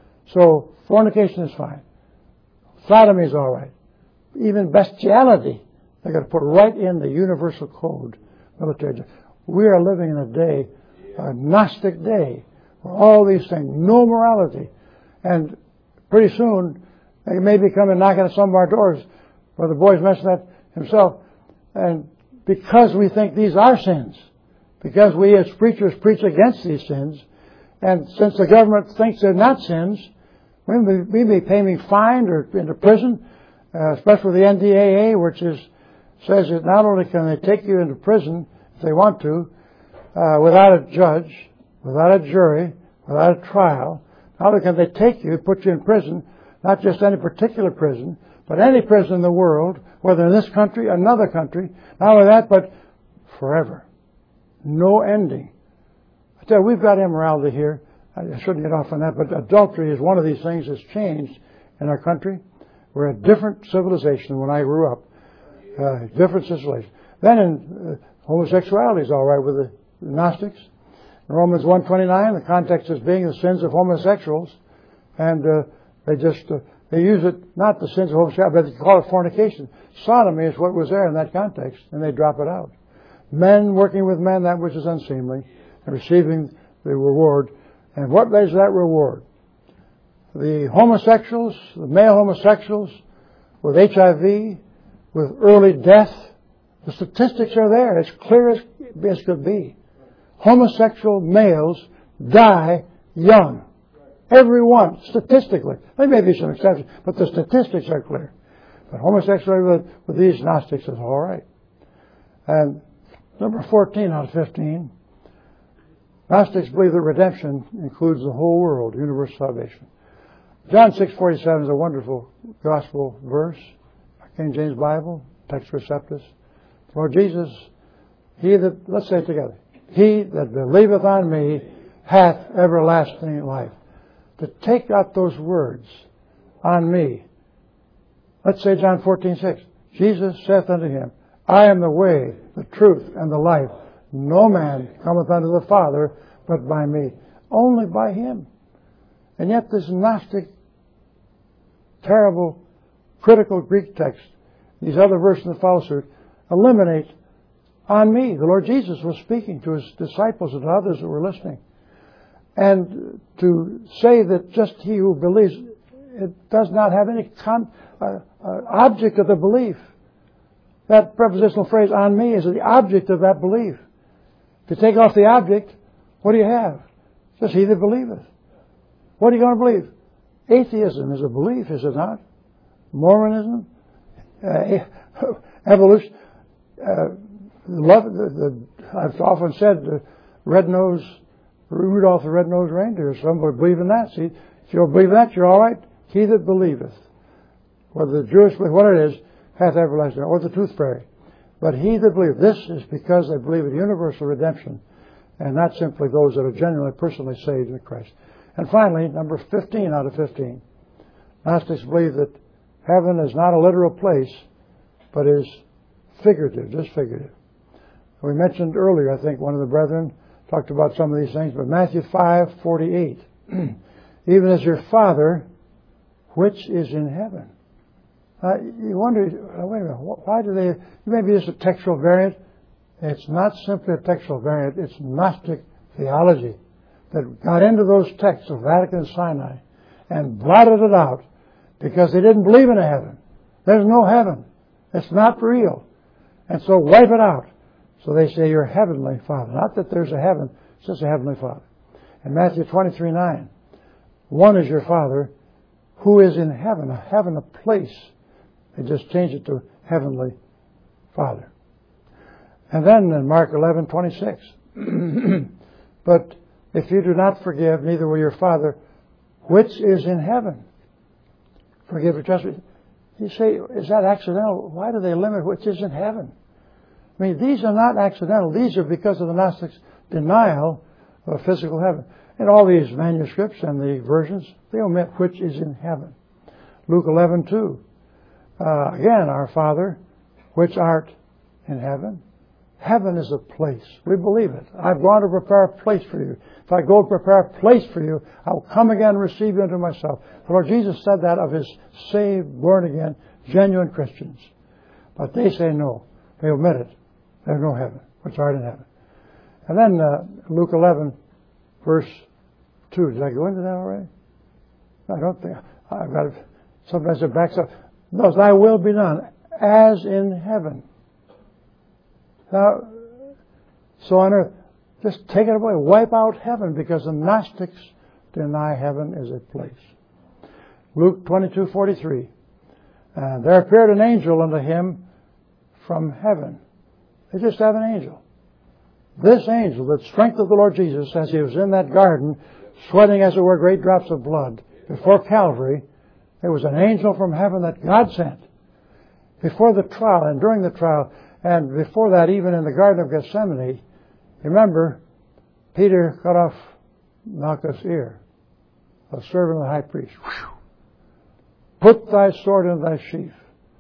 So fornication is fine. Sodomy is all right. Even bestiality, they're going to put right in the Universal Code military justice. We are living in a day, a Gnostic day, where all these things, no morality. And pretty soon, they may be coming knocking at some of our doors. Brother Boy's mentioned that himself. And because we think these are sins, because we as preachers preach against these sins, and since the government thinks they're not sins, we may be paying fined or into prison, especially the NDAA, which says that not only can they take you into prison if they want to, without a judge, without a jury, without a trial, not only can they take you, put you in prison, not just any particular prison, but any prison in the world, whether in this country or another country, not only that, but forever. No ending. I tell you, we've got immorality here. I shouldn't get off on that, but adultery is one of these things that's changed in our country. We're a different civilization than when I grew up. Different civilization. Then homosexuality is all right with the Gnostics. In Romans 1:29, the context is being the sins of homosexuals, and they use it, not the sins of homosexuality, but they call it fornication. Sodomy is what was there in that context, and they drop it out. Men working with men, that which is unseemly, and receiving the reward And what is that reward? The homosexuals, the male homosexuals with HIV, with early death, the statistics are there, as clear as could be. Homosexual males die young. Every one, statistically. There may be some exceptions, but the statistics are clear. But homosexuality with these Gnostics is all right. And number 14 out of 15, Gnostics believe that redemption includes the whole world, universal salvation. John 6:47 is a wonderful gospel verse, King James Bible, Text Receptus. Lord Jesus, let's say it together, he that believeth on me hath everlasting life. To take out those words, on me. Let's say John 14:6. Jesus saith unto him, I am the way, the truth, and the life. No man cometh unto the Father but by me. Only by him. And yet this Gnostic, terrible, critical Greek text, these other verses that follow suit, eliminate on me. The Lord Jesus was speaking to his disciples and others that were listening. And to say that just he who believes, it does not have any object of the belief. That prepositional phrase, on me, is the object of that belief. If you take off the object, what do you have? Just he that believeth. What are you going to believe? Atheism is a belief, is it not? Mormonism, evolution. I've often said Rudolph the Red-Nosed Reindeer. Somebody believe in that. See, if you don't believe in that, you're all right. He that believeth, whether the Jewish believe, what it is, hath everlasting, or the tooth fairy. But he that believeth, this is because they believe in universal redemption, and not simply those that are genuinely, personally saved in Christ. And finally, number 15 out of 15. Gnostics believe that heaven is not a literal place, but is figurative, just figurative. We mentioned earlier, I think, one of the brethren talked about some of these things, but Matthew 5:48. Even as your Father, which is in heaven. You wonder, wait a minute, why do they, maybe it's a textual variant. It's not simply a textual variant, it's Gnostic theology that got into those texts of Vatican and Sinai and blotted it out because they didn't believe in a heaven. There's no heaven. It's not real. And so wipe it out. So they say your heavenly Father. Not that there's a heaven, it's just a heavenly Father. In Matthew 23:9, one is your Father who is in heaven, a place. They just changed it to heavenly Father. And then in Mark 11:26, but if you do not forgive, neither will your Father, which is in heaven, forgive your trespasses. You say, is that accidental? Why do they limit which is in heaven? I mean, these are not accidental. These are because of the Gnostics' denial of a physical heaven. In all these manuscripts and the versions, they omit which is in heaven. Luke 11:2. Again, our Father, which art in heaven. Heaven is a place. We believe it. I've gone to prepare a place for you. If I go prepare a place for you, I'll come again and receive you unto myself. The Lord Jesus said that of his saved, born again, genuine Christians. But they say no. They omit it. There's no heaven, which art in heaven. And then Luke 11, verse 2. Did I go into that already? I don't think. I've got it. Sometimes it backs up. No, thy will be done, as in heaven. Now, so on earth, just take it away. Wipe out heaven, because the Gnostics deny heaven is a place. Luke 22:43. And there appeared an angel unto him from heaven. They just have an angel. This angel that strengthened the Lord Jesus as he was in that garden, sweating as it were great drops of blood before Calvary, there was an angel from heaven that God sent. Before the trial and during the trial, and before that, even in the Garden of Gethsemane, remember, Peter cut off Malchus' ear, a servant of the high priest. Put thy sword in thy sheath.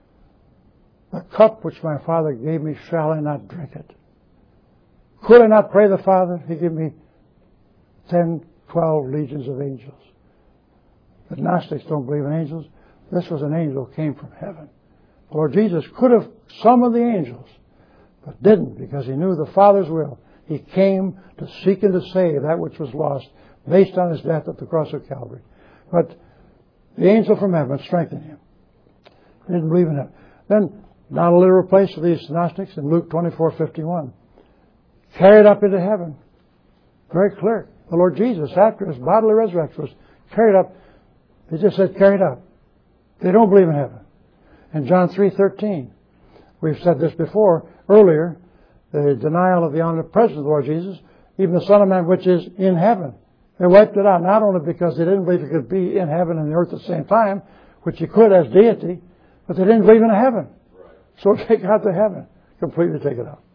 The cup which my Father gave me, shall I not drink it? Could I not pray the Father? He gave me 10, 12 legions of angels. The Gnostics don't believe in angels. This was an angel who came from heaven. The Lord Jesus could have summoned the angels, but didn't, because he knew the Father's will. He came to seek and to save that which was lost. based on his death at the cross of Calvary. But the angel from heaven strengthened him. He didn't believe in it. Then, not a literal place for these Gnostics in Luke 24:51. Carried up into heaven. Very clear. The Lord Jesus, after his bodily resurrection, was carried up. He just said carried up. They don't believe in heaven. In John 3:13, we've said this before, earlier, the denial of the omnipresence of the Lord Jesus, even the Son of Man which is in heaven. They wiped it out, not only because they didn't believe he could be in heaven and the earth at the same time, which he could as deity, but they didn't believe in a heaven. So take out the heaven. Completely take it out.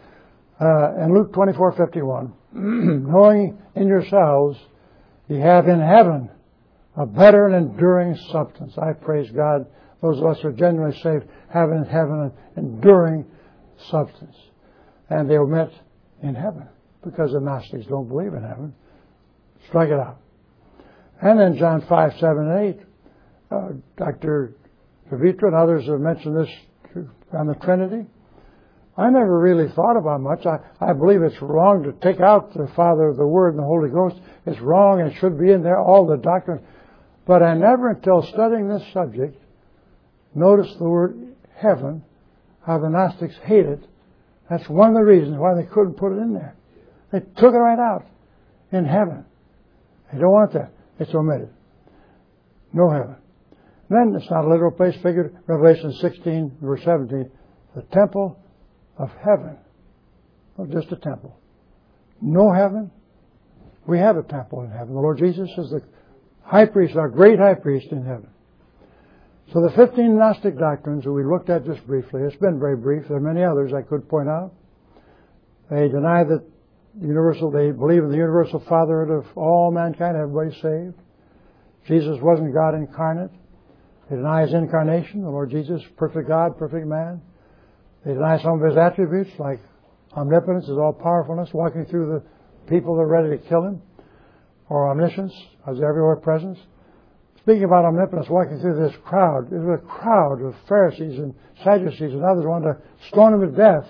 In Luke 24:51, knowing in yourselves ye have in heaven a better and enduring substance. I praise God. Those of us who are genuinely saved have in heaven an enduring substance. And they omit in heaven because the Gnostics don't believe in heaven. Strike it out. And then John 5:7 and 8, Dr. Savitra and others have mentioned this on the Trinity. I never really thought about much. I believe it's wrong to take out the Father, the Word, and the Holy Ghost. It's wrong and it should be in there, all the doctrine. But I never, until studying this subject, noticed the word heaven, how the Gnostics hate it. That's one of the reasons why they couldn't put it in there. They took it right out. In heaven. They don't want that. It's omitted. No heaven. Then it's not a literal place figured. Revelation 16, verse 17. The temple of heaven. Not just a temple. No heaven. We have a temple in heaven. The Lord Jesus is the high priest, our great high priest in heaven. So the 15 Gnostic doctrines that we looked at just briefly, it's been very brief. There are many others I could point out. They deny that they believe in the universal fatherhood of all mankind, everybody saved. Jesus wasn't God incarnate. They deny his incarnation, the Lord Jesus, perfect God, perfect man. They deny some of his attributes, like omnipotence, his all-powerfulness, walking through the people that are ready to kill him, or omniscience, his everywhere presence. Speaking about omnipotence, walking through this crowd, there was a crowd of Pharisees and Sadducees and others wanted to stone him to death.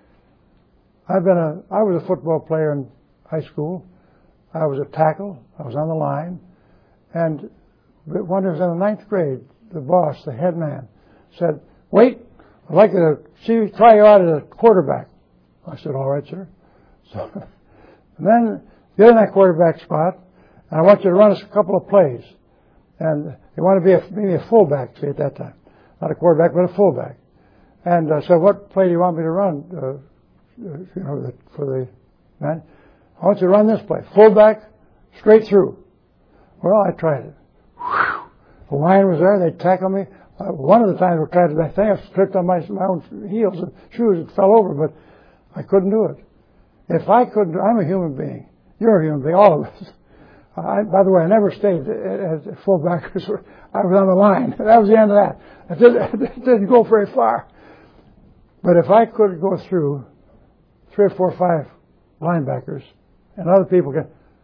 I was a football player in high school. I was a tackle. I was on the line. And when I was in the 9th grade, the boss, the head man, said, "Wait, I'd like to try you out as a quarterback." I said, "All right, sir." So, and then get in that quarterback spot, and I want you to run us a couple of plays. And you want to be maybe a fullback, see, at that time. Not a quarterback, but a fullback. And so what play do you want me to run? For the man, I want you to run this play. Fullback, straight through. Well, I tried it. Whew. The line was there. They tackled me. One of the times I tried it, I think I tripped on my own heels and shoes and fell over, but I couldn't do it. If I couldn't, I'm a human being. You're a human being, all of us. By the way, I never stayed as a fullback. I was on the line. That was the end of that. It didn't go very far. But if I could go through 3 or 4 or 5 linebackers, and other people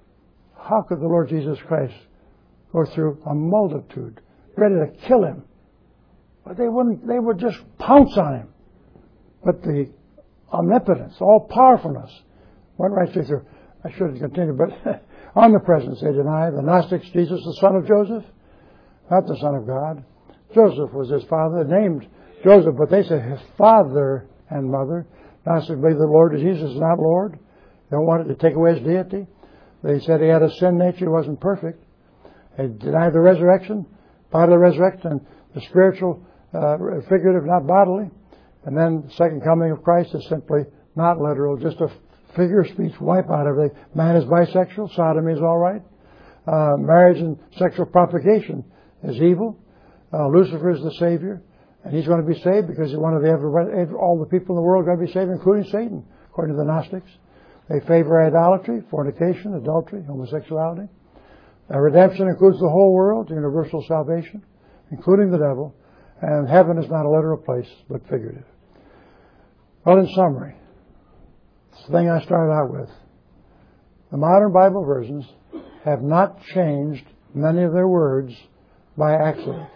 how could the Lord Jesus Christ go through a multitude ready to kill him? But they would just pounce on him. But the omnipotence, all powerfulness, went right through. I shouldn't continue, but omnipresence they deny. The Gnostics, Jesus, the son of Joseph, not the son of God. Joseph was his father, named Joseph, but they said his father and mother. Gnostics believe the Lord Jesus is not Lord. They don't want it to take away his deity. They said he had a sin nature, he wasn't perfect. They denied the resurrection, bodily resurrection, and the spiritual, figurative, not bodily. And then the second coming of Christ is simply not literal, just a figure of speech, wipe out everything. Man is bisexual, sodomy is all right. Marriage and sexual propagation is evil. Lucifer is the Savior, and he's going to be saved because he's one of all the people in the world are going to be saved, including Satan, according to the Gnostics. They favor idolatry, fornication, adultery, homosexuality. Redemption includes the whole world, universal salvation, including the devil, and heaven is not a literal place, but figurative. Well, in summary, it's the thing I started out with. The modern Bible versions have not changed many of their words by accident.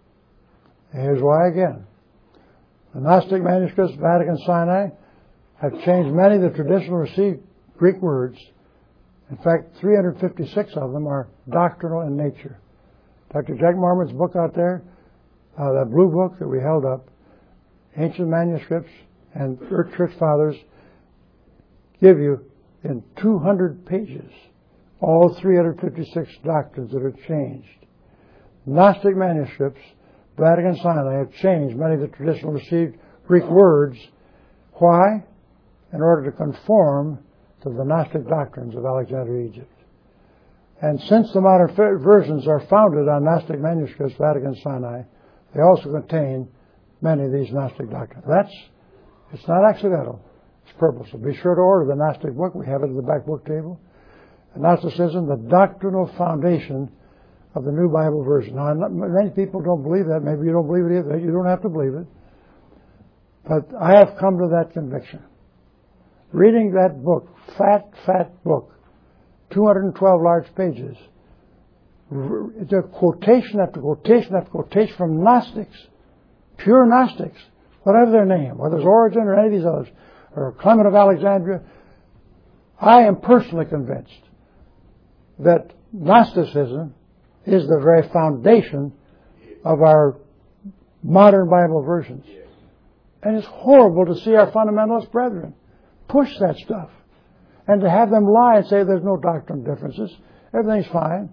Here's why again. The Gnostic manuscripts, Vatican Sinai, have changed many of the traditional received Greek words In fact, 356 of them are doctrinal in nature. Dr. Jack Marmon's book out there, that blue book that we held up, Ancient Manuscripts and Earth Church Fathers, give you in 200 pages all 356 doctrines that are changed. Gnostic manuscripts, Vatican Sinai, have changed many of the traditional received Greek words. Why? In order to conform to the Gnostic doctrines of Alexandria, Egypt. And since the modern versions are founded on Gnostic manuscripts, Vatican Sinai, they also contain many of these Gnostic doctrines. It's not accidental. It's purposeful. Be sure to order the Gnostic book. We have it in the back book table. Gnosticism, the doctrinal foundation of the New Bible Version. Now, many people don't believe that. Maybe you don't believe it either. You don't have to believe it. But I have come to that conviction. Reading that book, fat book, 212 large pages, it's a quotation after quotation after quotation from Gnostics, pure Gnostics, whatever their name, whether it's Origen or any of these others, or Clement of Alexandria. I am personally convinced that Gnosticism is the very foundation of our modern Bible versions. And it's horrible to see our fundamentalist brethren push that stuff and to have them lie and say there's no doctrinal differences. Everything's fine.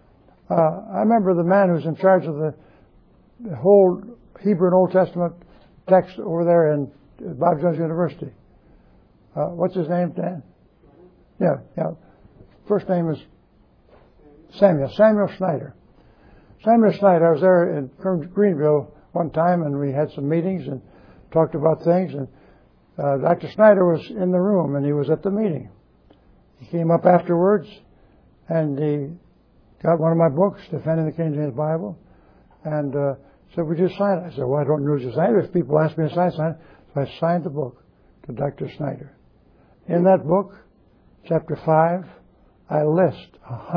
I remember the man who's in charge of the whole Hebrew and Old Testament text over there in Bob Jones University. What's his name, Dan? Yeah. First name is Samuel Schneider. Samuel Schneider, I was there in Greenville one time, and we had some meetings and talked about things, and Dr. Schneider was in the room, and he was at the meeting. He came up afterwards, and he got one of my books, Defending the King James Bible, and said, would you sign it? I said, well, I don't usually sign it. If people ask me to sign it. So I signed the book to Dr. Schneider. In that book, chapter 5, I list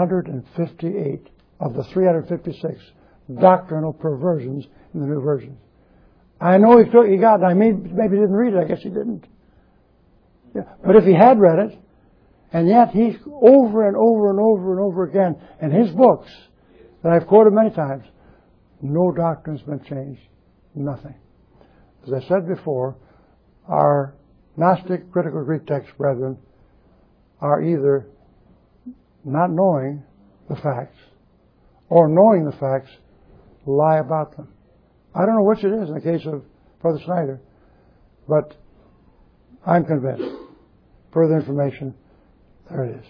158 of the 356 doctrinal perversions in the New Version. I know he got it. I mean, maybe he didn't read it. I guess he didn't. Yeah. But if he had read it, and yet he's over and over and over and over again in his books that I've quoted many times, no doctrine's been changed. Nothing. As I said before, our Gnostic critical Greek text brethren are either not knowing the facts or knowing the facts lie about them. I don't know which it is in the case of Brother Schneider, but I'm convinced. Further information, there it is.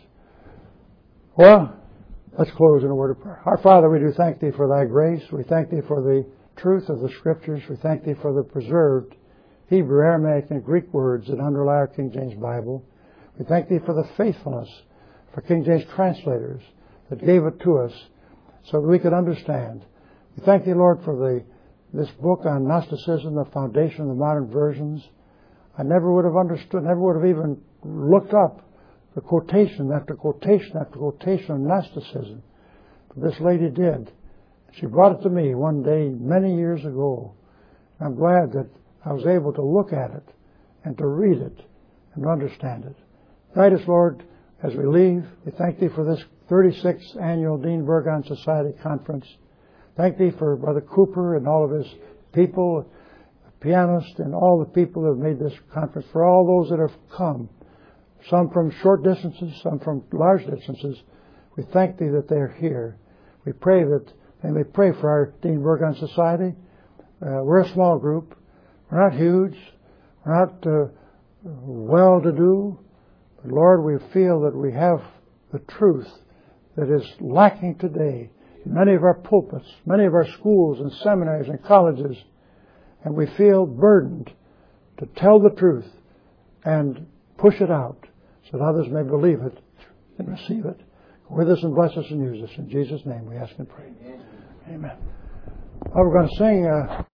Well, let's close in a word of prayer. Our Father, we do thank Thee for Thy grace. We thank Thee for the truth of the Scriptures. We thank Thee for the preserved Hebrew, Aramaic, and Greek words that underlie our King James Bible. We thank Thee for the faithfulness for King James translators that gave it to us so that we could understand. We thank Thee, Lord, for this book on Gnosticism, the foundation of the modern versions. I never would have understood, never would have even looked up the quotation after quotation after quotation of Gnosticism. But this lady did. She brought it to me one day many years ago. I'm glad that I was able to look at it and to read it and to understand it. Guide us, Lord, as we leave. We thank Thee for this 36th annual Dean Burgon Society Conference. Thank Thee for Brother Cooper and all of his people, the pianist, and all the people that have made this conference, for all those that have come, some from short distances, some from large distances. We thank Thee that they are here. We pray that they may pray for our Dean Burgon Society. We're a small group. We're not huge. We're not well-to-do. But Lord, we feel that we have the truth that is lacking today in many of our pulpits, many of our schools and seminaries and colleges. And we feel burdened to tell the truth and push it out so that others may believe it and receive it. Go with us and bless us and use us. In Jesus' name we ask and pray. Amen. Well, we're going to sing...